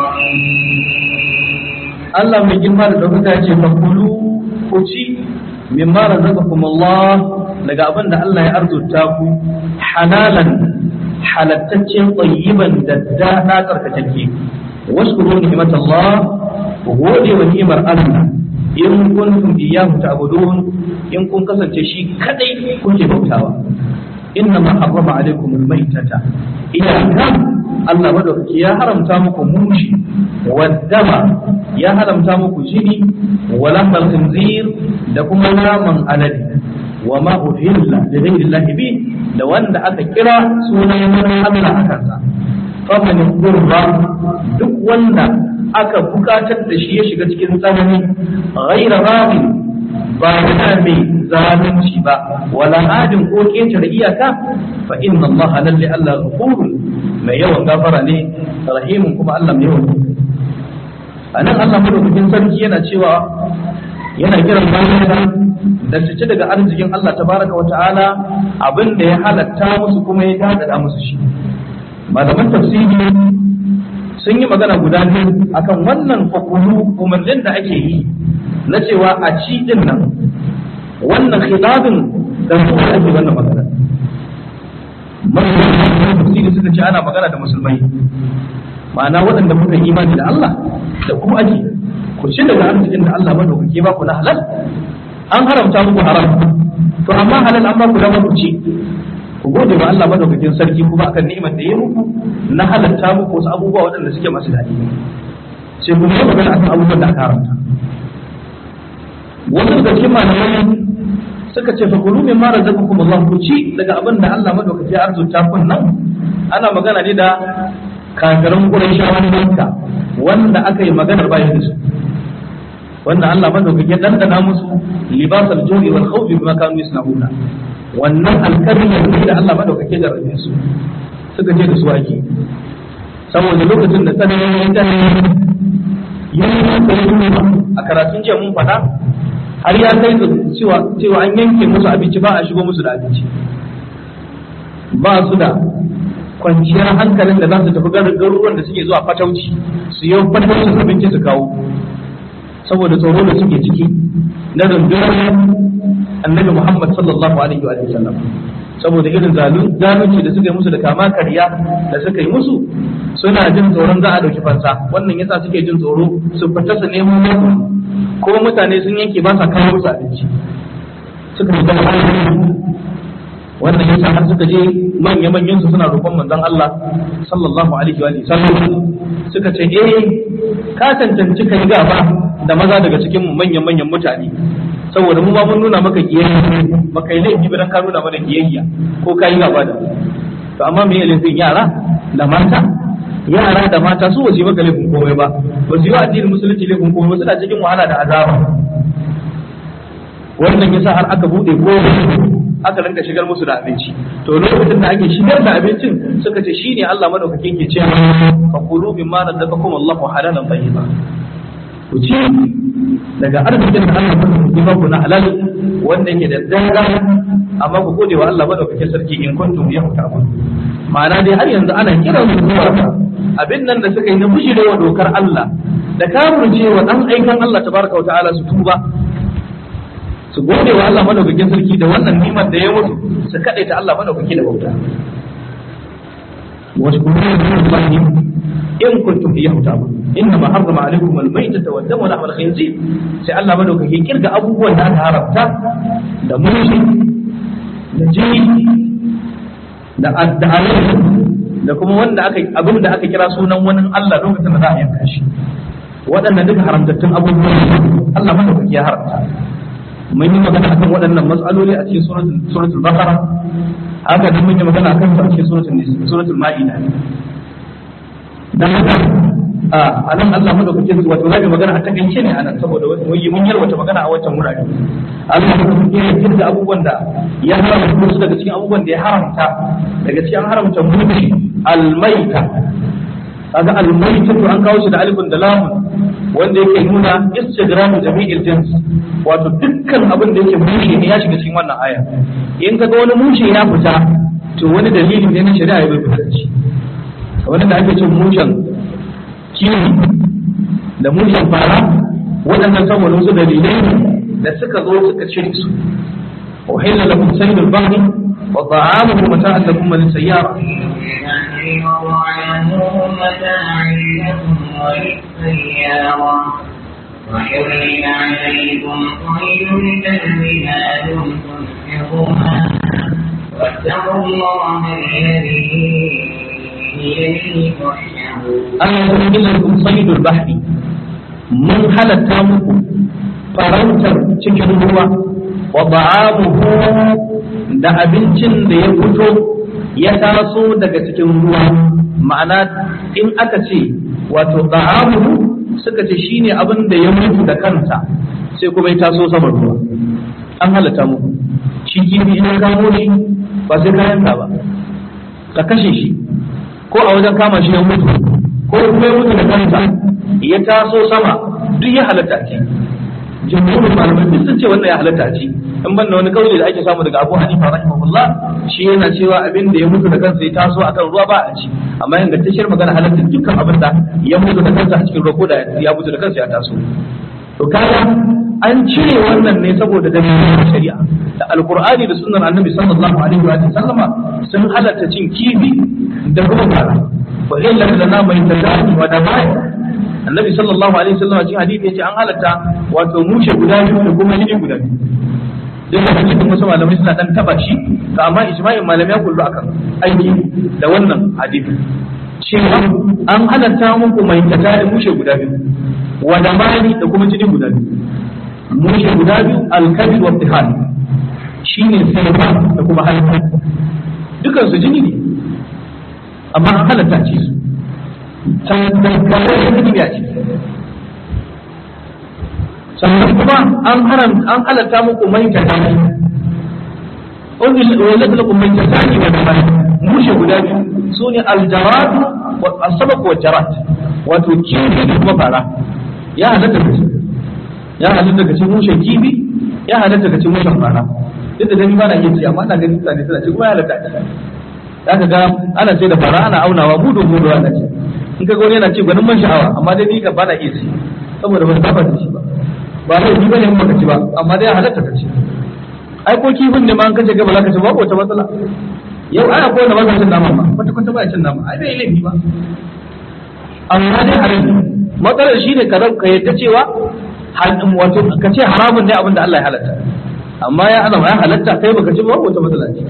رحيم. Allah mai girma da ɗaukaka ce fa kulu ku ci mimma razaqakum Allah daga abin da Allah ya arzuta ku halalan halattaccen tayyiban da da tsarkakake washkuru ni'mat Allah ku gode wa ni'mar Allah in kuntum iyyahu ta'budun in kun kasance shi kadai kuke bautawa inna ma harrama alaikum almaytata idan Allah madaukaki ya haramta muku mushi waddama ya haramta muku jini wa lahmal khinzir da kuma naman alade wa ma uhilla li ghayri Allah bi da wanda aka kira sunan Allah a kansa faman qurra duk wanda aka bukatar da shi ya shiga cikin tsanani ghayra rabin ba yana mai zalunci ba wala adin ko kece da iyaka fa inna Allah lalle Allah ghafurun mai yawan gafara ne rahimun kuma Allah mai yawan anan Allah madaukakin sarki yana cewa yana kiran bayansa da su ci daga arzikin Allah tabaraka wa ta'ala abin da ya halatta musu kuma ya dadada musu shi malaman tafsiri sun yi magana guda biyu akan wannan fakulu umarnin da ake yi na cewa a ci din nan wannan khitabin da su ake wannan magana malaman tafsiri suka ce ana magana da musulmai ma'ana waɗanda muka imani da Allah da kuma ake ku ci daga arzikin da Allah madaukake ba ku na halal an haramta muku haram to amma halal an ba ku dama ku ci ku gode wa Allah madaukakin sarki kuma akan ni'imar da ya muku na halatta muku wasu abubuwa waɗanda suke masu daɗi sai ku yi magana akan abubuwan da aka haramta wasu daga cikin malamai suka ce fa kulu min ma razaqakum Allah ku ci daga abin da Allah madaukake ya arzuta kun nan ana magana ne da kafirin Qurayshawan Makka wanda aka yi maganar bayan da su wanda Allah madaukake dandana musu libasal ju'i wal khawfi bima kanu yasnauna wannan alkariyar da Allah madaukake da rabe su suka ce da su ake saboda lokacin da tsananin ya yi a karatun jiya mun faɗa har ya kai cewa cewa an yanke musu abinci ba a shigo musu da abinci ba su da kwanciyar hankalin da za su tafi garuruwan da suke zuwa fatauci su yi fataucin abinci su kawo saboda tsoro da suke ciki na rundunar annabi Muhammad sallallahu alaihi wa sallam saboda irin zalunci da suka yi musu da kama karya da suka yi musu suna jin tsoron za a dauki fansa wannan yasa suke jin tsoro su fita su nemo musu kuma mutane sun yanke ba sa kawo musu abinci suka yi zama wannan yasa har suka je manya manyan su suna roƙon manzon Allah sallallahu alaihi wa sallam suka ce eh ka tantance kai gaba da maza daga cikin mu manyan manyan mutane saboda mu ma mun nuna maka kiyayya maka yi laifi dan ka nuna mana kiyayya ko kai gaba da to amma me laifin yara da mata yara da mata su waje maka laifin komai ba ba su yi wa addinin musulunci laifin komai ba suna cikin wahala da azaba wannan yasa har aka bude komai aka rinka shigar musu da abinci to lokacin da ake shigar da abincin suka ce shine Allah madaukakin ke cewa fa kulu mimma razaqakum Allahu halalan tayyiba ku ci daga arzikin da Allah madaukakin ba ku na halal wanda yake da danga amma ku gode wa Allah madaukakin sarki in kuntum yahtabun ma'ana dai har yanzu ana kiran su zuwa abin nan da suka yi na bujirewa dokar Allah da kafircewa dan aikan Allah tabaraka wa ta'ala su tuba su gode wa Allah madaukakin sarki da wannan nimar da ya mutu su kaɗe ta Allah madaukaki da bauta wasu kuma ne in kuntum iyyahu ta'budun inna ma harrama alaykum al-maytata wa ad-dama wa lahma al-khinzir sai Allah madaukaki kirga abubuwan da aka haramta da mushi da jini da addalai da kuma wanda aka abin da aka kira sunan wani Allah lokacin da za a yanka shi waɗannan duka haramtattun abubuwan Allah madaukaki ya haramta mun yi magana akan waɗannan matsaloli a cikin suratul baqara haka nan mun yi magana akan su a cikin suratul suratul ma'ida dan haka a nan Allah madaukakin su wato zai magana a takaice ne anan saboda mun yi mun yarwata magana a wancan wurare Allah madaukakin ya kirga abubuwan da ya haramta su daga cikin abubuwan da ya haramta daga cikin haramta mushi almaita kaga almaita to an kawo shi da alifun da lamun wanda yake nuna istigramu jami'il jins wato dukkan abin da yake mushe ne ya shiga cikin wannan aya in kaga wani mushe ya fita to wani dalili ne na shari'a ya bai fitar da shi wani da ake cin mushen kiwi da mushen fara waɗannan saboda wasu dalilai da suka zo suka cire su uhilla lakum saydul bahri wa ta'amuhu mata'an lakum wa lis-sayyara وحرم عليكم صيد البر ما دمتم حرما واتقوا الله الذي إليه تحشرون. أنا أحل لكم صيد البحر من halatta muku farautar cikin ruwa wa ta'amuhu da abincin da ya fito ya taso daga cikin ruwa ma'ana in aka ce wato ta'amuhu suka ce shine abin da ya mutu da kansa sai kuma ya taso saman ruwa an halatta muku shi kifi in ka kamo shi ba sai ka yanka ba ka kashe shi ko a wajen kama shi ya mutu ko kuma ya mutu da kansa ya taso sama duk ya halatta ce jumhurin malamai duk sun ce wannan ya halatta ce in banda wani kauli da ake samu daga Abu Hanifa rahimahullah shi yana cewa abin da ya mutu da kansa ya taso akan ruwa ba a ci amma ingantacciyar magana halatta dukkan abin da ya mutu da kansa a cikin ruwa ko da ya mutu da kansa ya taso to kaga an cire wannan ne saboda dalilin shari'a da alqur'ani da sunnar annabi sallallahu alaihi wa sallama sun halatta cin kifi da kuma fara wa illa lana mai tadani wa damai annabi sallallahu alaihi wa sallama cikin hadisi yace an halatta wato mushe guda biyu da kuma yini guda biyu duk da cikin wasu malamai suna dan taba shi to amma ijma'in malamai ya kullu akan aiki da wannan hadisi cewa an halatta muku mai tadani mushe guda biyu wa damai da kuma jini guda biyu mushe guda biyu alkabir wa tihal shine sai da kuma halaka dukan su jini ne amma an halatta ci su tantankare da jini ya ci sannan kuma an haram an halatta muku mai tadani wanda lakum mai tadani wa damai mushe guda biyu sune aljarat wa asabaq wa jarat wato kifi da kuma fara ya halatta da ya halatta ka ci mushen kifi ya halatta ka ci mushen fara duk da dani ba na iya ci amma ina ganin mutane suna ci kuma ya halatta ta zaka ga ana ce da fara ana aunawa budo budo ana ce in ka ga wani yana ce gwanin man sha'awa amma dai ni ka ba na iya ci saboda ban saba da shi ba ba sai ni bane mun ka ci ba amma dai ya halatta ka ci ai ko kifin ne ma an kace gaba zaka ci ba ko wata matsala yau ana ko wanda ba ka cin nama ba kwata kwata ba ya cin nama ai bai laifi ba amma dai haram matsalar shine ka yadda cewa wato ka ce haramun ne abin da Allah ya halatta amma ya azama ya halatta kai baka ci ba wata matsala ce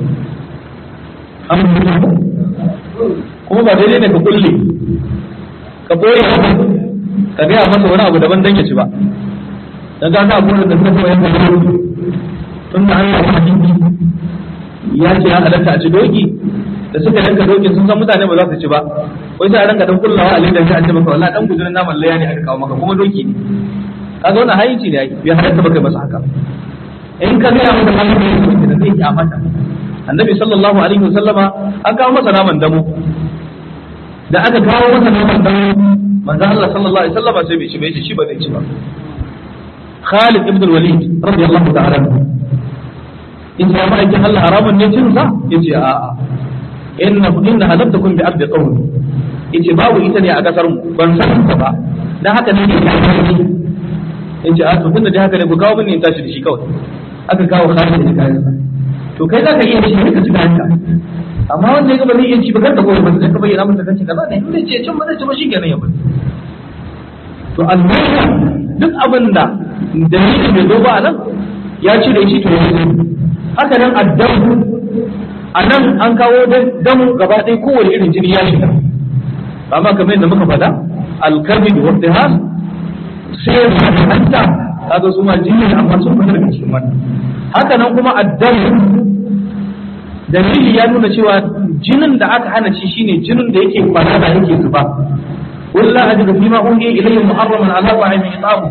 kuma ba daidai ne ka kulle ka boye ka gaya masa wani abu daban dan ya ci ba dan ga abu da suka taba yanka doki tun da Allah ya hadisi ya ce ya halatta a ci doki da suka yanka dokin sun san mutane ba za su ci ba wai sai a ranka dan kullawa a linda sai an ce maka wallahi dan guzurin naman laya ne aka kawo maka kuma doki ne kaga wannan hayinci ne ya halatta baka masa haka in ka ga masa malamin da zai yi mata annabi sallallahu alaihi wasallama an kawo masa naman damo da aka kawo masa naman damo manzo Allah sallallahu alaihi wasallama sai bai ci bai ci shi ba zai ci ba Khalid ibn al-Walid radiyallahu ta'ala in ya mai Allah haramun ne cin sa yace a'a inna inna halabtukum bi ardi qawmi yace babu ita ne a kasar mu ban san ta ba dan haka ne yace a to tunda dai haka ne ku kawo mini in tashi da shi kawai aka kawo Khalid da kayan sa to kai zaka iya shi ne ka ci kayan ka amma wanda ya ga ba zai iya ci ba kada koyi ba sai ka bayyana masa kanci kaza ne in zai ce cin ba zai ci ba shi kenan ya bari to almaya duk abin da dalilin bai zo ba a nan ya ci da shi to ya haka nan addamu a nan an kawo damu gaba ɗaya kowane irin jini ya shiga amma kamar yadda muka faɗa alkabi da wadda has sai ya hanta kaga su ma jini amma sun fita daga cikin wannan haka nan kuma addamu dalili ya nuna cewa jinin da aka hana ci shine jinin da yake kwana da yake zuba قل لا أجد فيما أوحي إليه محرما على طاعم يطعمه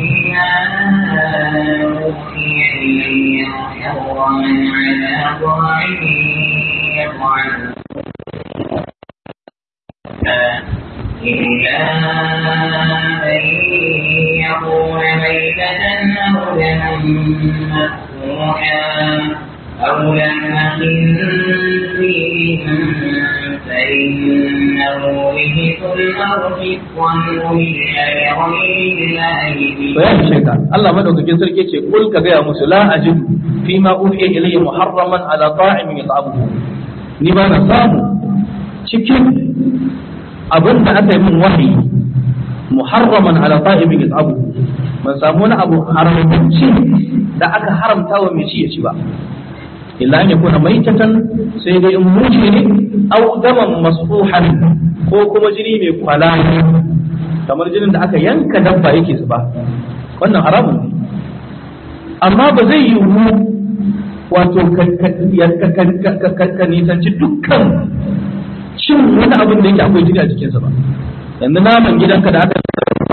إلا أن يكون ميتة أو دما مسفوحا أو لحم خنزير فإنه رجس أو فسقا أهل لغير الله به. bayan shirka Allah madaukakin sarki ce kul ka gaya musu la ajidu fi ma uhiya ilayya muharraman ala ta'imin yat'amuhu ni ba na samu cikin abin da aka yi min wahayi muharraman ala ta'imin yat'amuhu ban samu wani abu haramtacce da aka haramta wa mai ci ya ci ba illa an yakuna maitatan sai dai in mushi ne aw daman masfuhan ko kuma jini mai kwala kamar jinin da aka yanka dabba yake zuba wannan haramun ne amma ba zai yi wato ka nisanci dukkan cin wani abin da yake akwai jini a jikinsa ba yanzu naman gidanka da aka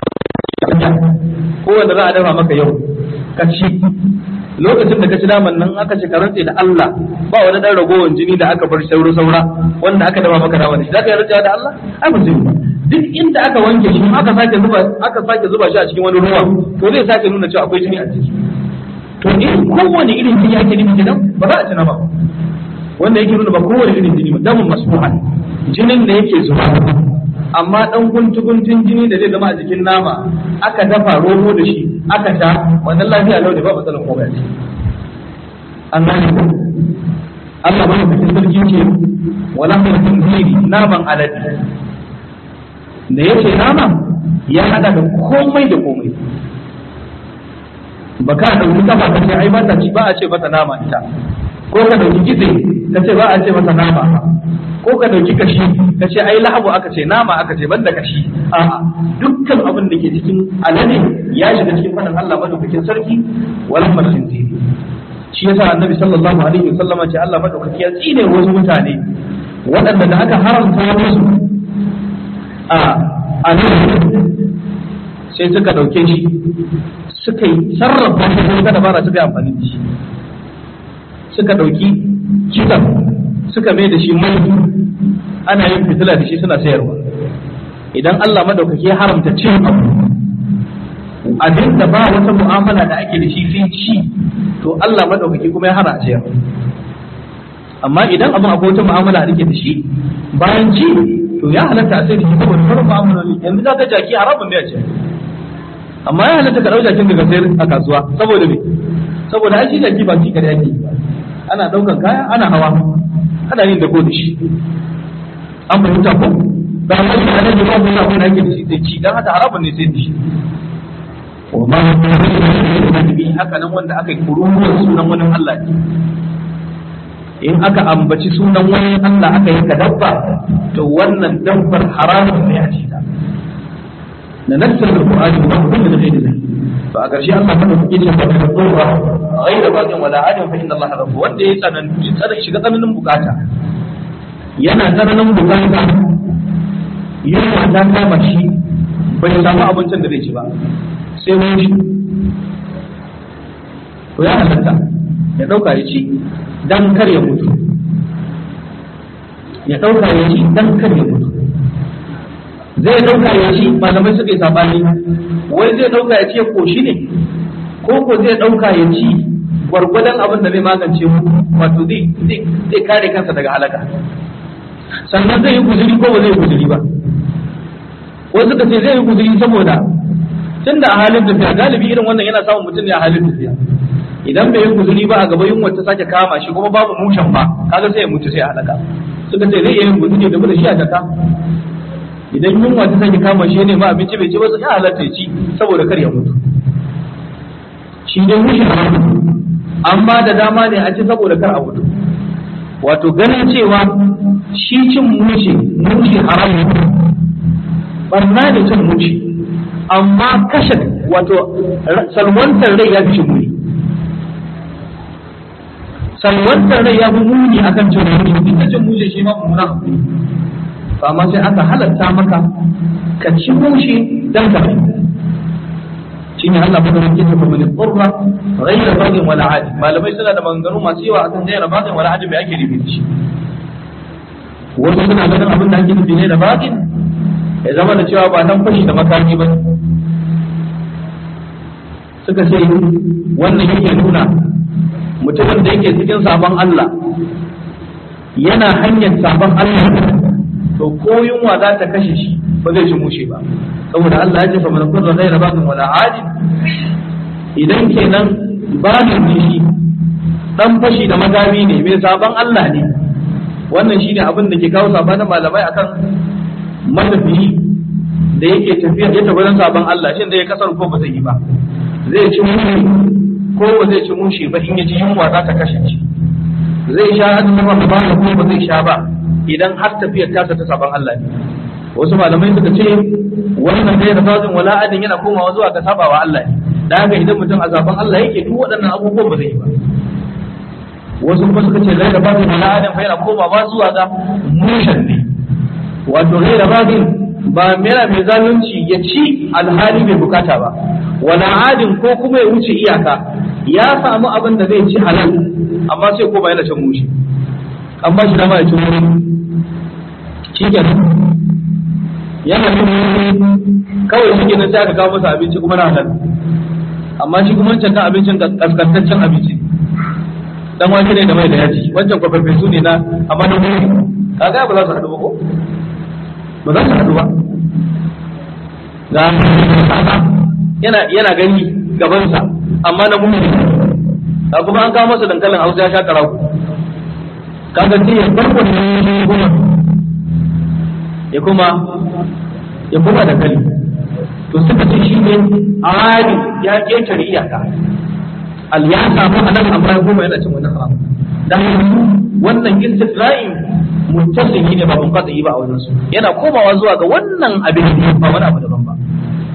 ko wanda za a dafa maka yau ka ci lokacin da ka ci naman nan aka ce karantse da Allah ba wani dan ragowar jini da aka bar sauro saura wanda aka dafa maka naman shi zaka yi rantsuwa da Allah ai ba zai ba duk inda aka wanke shi aka sake zuba aka sake zuba shi a cikin wani ruwa to zai sake nuna cewa akwai jini a ciki to in kowane irin jini ake nufi kenan ba za a ci nama wanda yake nuna ba kowane irin jini ba damun masfuhan jinin da yake zuba amma dan guntu guntun jini da zai zama a jikin nama aka dafa romo da shi aka sha wannan lafiya lau da ba matsalar komai ce an gane ko Allah ba mutum sarki ce wala min tunziri naman alade da yake nama ya hada da komai da komai baka dauki kafa kace ai ba ta ci ba a ce mata nama ita ko ka dauki kitse kace ba a ce mata nama ko ka dauki kashi ka ce ai lahabu aka ce nama aka ce banda kashi a'a dukkan abin da ke cikin alade ya shiga cikin fadin Allah madaukakin sarki wal masinzi shi yasa annabi sallallahu alaihi wasallam ce Allah madaukaki ya tsine wasu mutane waɗanda da aka haramta musu a alade sai suka dauke shi suka yi sarrafa shi ko da bara suka yi amfani da shi suka dauki kitan suka mai da shi mai ana yin fitila da shi suna sayarwa idan Allah madaukaki ya haramta cin abu abin da ba wata mu'amala da ake da shi sai ci to Allah madaukaki kuma ya hana sayar amma idan abin akwai wata mu'amala da ake da shi bayan ci to ya halatta a sai da shi saboda farin mu'amaloli yanzu zaka jaki haramun ne a ce amma ya halatta ka dau jakin daga sayar a kasuwa saboda me saboda ai shi jaki ba ki kare yake ana daukan kaya ana hawa ana yin dago da shi an fahimta ko da amma shi ana ji babu abin da ake da shi sai ci dan haka haramun ne sai da shi wa ma bi haka nan wanda aka yi kururuwar sunan wani Allah ne in aka ambaci sunan wani Allah aka yi ka dabba to wannan dabbar haramun ne a ci ta na nassar alqur'ani wa kullu da ghairi zai to a ƙarshe Allah kada ku kice ba da tsoba ghaira bagin wala adam fa inna Allah rabbu wanda ya tsananci tsanan shiga tsananin bukata yana tsananin bukata yana ta kama shi bai samu abincin da zai ci ba sai wani to ya halatta ya dauka ya ci dan kar ya mutu ya dauka ya ci dan kar ya mutu zai dauka ya ci malamai suka yi sabani wai zai dauka ya ci ya koshi ne ko ko zai dauka ya ci gwargwadon abin da zai magance mu wato zai zai kare kansa daga halaka sannan zai yi guzuri ko ba zai yi guzuri ba wasu suka ce zai yi guzuri saboda tunda a halin tafiya galibi irin wannan yana samun mutum ne a halin tafiya idan bai yi guzuri ba a gaba yunwa ta sake kama shi kuma babu mushen ba kaga sai ya mutu sai ya halaka suka ce zai iya yin guzuri da da shi a jaka idan yunwa ta sake kama shi ne ma abinci bai ci ba ya halatta ya ci saboda kar ya mutu shi dai mushe an ba da dama ne a ci saboda kar a mutu wato ganin cewa shi cin mushe mushe haram ne barna da cin mushe amma kashe wato salwantar rai ya fi shi muni salwantar rai ya fi muni akan cin mushe ita cin mushe shi ma mummuna hakuri to amma sai aka halatta maka ka ci mushe dan ka shine Allah bada yake ta kuma qurra ghayra bagin wala adi malamai suna da maganganu masu yawa akan ghayra bagin wala adi me ake nufi da shi wasu suna ganin abin da ake nufi ne da bagin ya zama da cewa ba nan fashi da makami ba suka ce wannan yake nuna mutumin da yake cikin sabon Allah yana hanyar sabon Allah to ko yunwa za ta kashe shi ba zai ci mushe ba, saboda Allah ya ce fa man kunna ghayra baghin wala adin. Idan kenan baghin ne shi dan fashi da magami ne mai sabon Allah ne, wannan shine abin da ke kawo sabanin malamai akan matafiyi da yake tafiya ya tafi don sabon Allah, shin da ya kasar ko ba zai yi ba, zai ci mushe ko ba zai ci mushe ba in ya ji yunwa za ta kashe shi, zai sha azumin Ramadan ko ba zai sha ba idan har tafiyar tasa ta sabon Allah ne. Wasu malamai suka ce wannan da ya rafazin wala adin yana komawa zuwa ga sabawa Allah ne, da haka idan mutum a sabon Allah yake duk waɗannan abubuwan ba zai yi ba. Wasu kuma suka ce zai rafazin wala adin fa yana komawa zuwa ga mushen ne, wato zai rafazin ba mera mai zalunci ya ci alhali bai bukata ba, wala adin ko kuma ya wuce iyaka ya samu abin da zai ci halal amma sai ko ba yana cin mushi, an ba shi dama ya ci mushi shi kenan yana cin mushi kawai shi kenan sai aka kawo masa abinci kuma na halal, amma shi kuma wancan kan abincin kaskantaccen abinci dan wake ne da mai da yaji, wancan kwafafesu ne na amma na mushi, kaga ba za su haɗu ba ko ba za su haɗu ba. Yana yana gani gabansa amma na mummuni, ka kuma an kawo masa dankalin Hausa ya sha karaku, kaga sai ya farko ne kuma ya kuma ya kuma dankali, to suka ce shi ne ari ya ketare iyaka, al ya samu anan amma kuma yana cin wannan haram, dan wannan istifra'in mutasili ne ba munqati ba a wajen su, yana komawa zuwa ga wannan abin ba wani abu daban ba.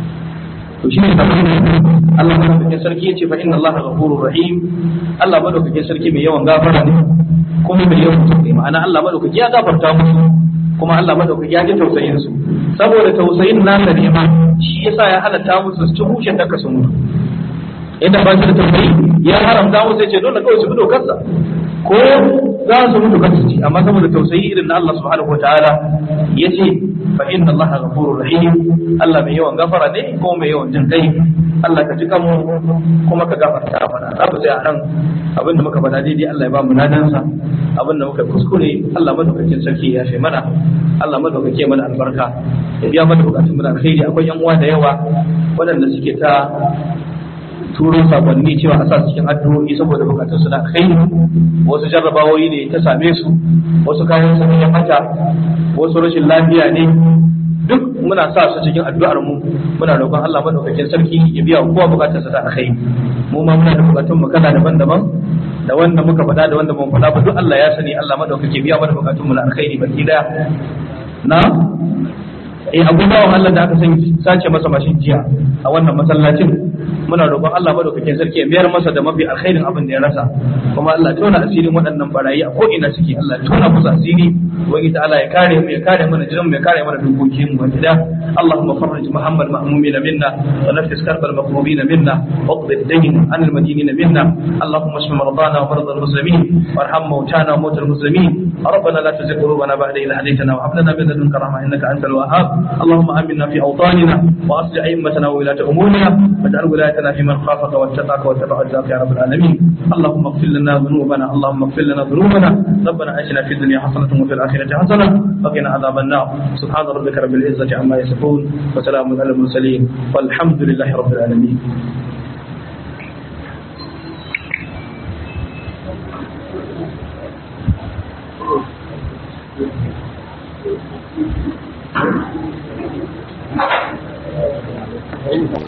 To shi ne Allah madaukakin sarki yace fa inna Allah ghafurur rahim, Allah madaukakin sarki mai yawan gafara ne kuma mai yawan tausayi, ma'ana Allah madaukaki ya gafarta musu kuma Allah madaukaki ya ji tausayin su, saboda tausayin nasa ne ma shi yasa ya halatta musu su ci hushin da ka su mutu. Idan ba shi da tausayi ya haramta musu ya ce dole kawai su bi dokarsa ko za su mutu kan su ci, amma saboda tausayi irin na Allah subhanahu wataala yace fa inna Allah ghafurur rahim, Allah mai yawan gafara ne ko mai yawan jin kai. Allah ka jika mu kuma ka gafarta mana. Abu sai a nan abinda muka faɗa daidai Allah ya ba mu ladansa, abinda muka kuskure Allah madaukakin sarki ya shi mana, Allah madaukake mana albarka ya biya mana bukatun mu da alkhairi. Akwai yan uwa da yawa waɗanda suke ta turo sakonni cewa a sa cikin addu'o'i saboda bukatun su na kai, wasu jarrabawoyi ne ta same su, wasu kayan su ya mata, wasu rashin lafiya ne, duk muna sa su cikin addu'ar mu, muna roƙon Allah madaukakin sarki ya biya kowa bukatun sa ta kai. Mu ma muna da bukatun mu kala daban-daban, da wanda muka faɗa da wanda mun faɗa ba duk Allah ya sani. Allah madaukake biya mana bukatun mu na alkhairi baki daya. Na eh abubuwan Allah da aka san sace masa mashin jiya a wannan masallacin, muna roƙon Allah madaukakin sarki ya biyar masa da mafi alkhairin abin da ya rasa, kuma Allah tona asirin waɗannan barayi a ko ina suke, Allah tona musu asiri, wani ta'ala ya kare mu ya kare mana jiran mu ya kare mana dokokin mu gida. Allahumma farrij Muhammad ma'mumin minna wa nafis karbal maqrubin minna wa qdi ad-dayn an al-madinin minna. Allahumma ishfi maradana wa marad al-muslimin warham mawtana wa mawt al-muslimin. ربنا لا تزغ قلوبنا بعد إذ هديتنا وهب لنا من لدنك رحمة إنك أنت الوهاب. اللهم آمنا في أوطاننا وأصلح أئمتنا وولاة أمورنا واجعل ولايتنا في من خافك واتقاك واتبع رضاك يا رب العالمين. اللهم اغفر لنا ذنوبنا اللهم اغفر لنا ذنوبنا ربنا آتنا في الدنيا حسنة وفي الآخرة حسنة وقنا عذاب النار. سبحان ربك رب العزة عما يصفون وسلام على المرسلين والحمد لله رب العالمين.